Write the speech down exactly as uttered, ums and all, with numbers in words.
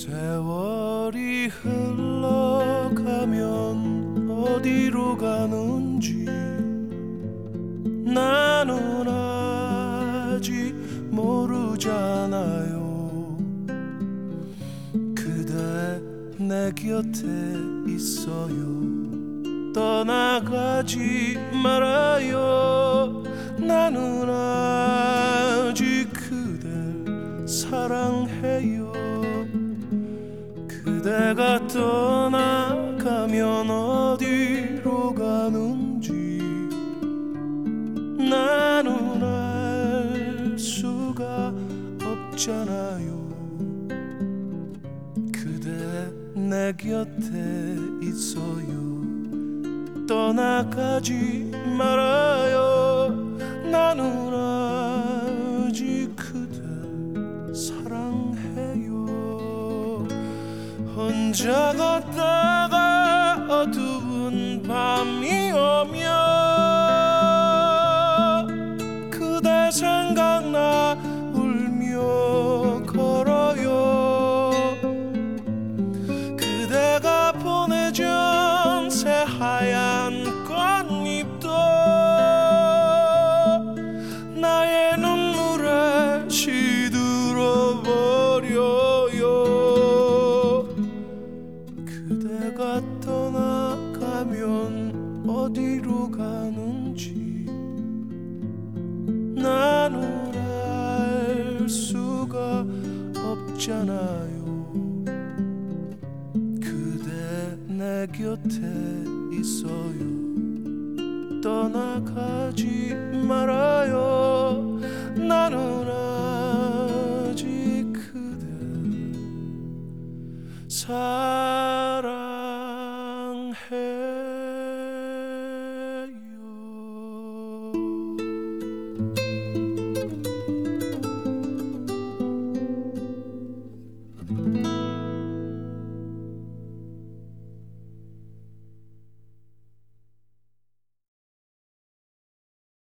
세월이 흘러가면 어디로 가는지 나는 아직 모르잖아요. 그대 내 곁에 있어요. 떠나가지 말아요. 나는 아직 그댈 사랑해요. 그대가 떠나가면 어디로 가는지 나는 알 수가 없잖아요. 그대 내 곁에 있어요. 떠나가지 말아요. 나는 아직 그댈 사랑해요. 혼자 걷다가 어두운 밤이 오면 그대 생각나 울며 걸어요. 그대가 보내준 새하얀 꽃잎도 나의 눈물에 시들어 버려요. 그대가 떠나가면 어디로 가는지 나는 알 수가 없잖아요. 그대 내 곁에 있어요. 떠나가지 말아요. 나는 아직 그댈 사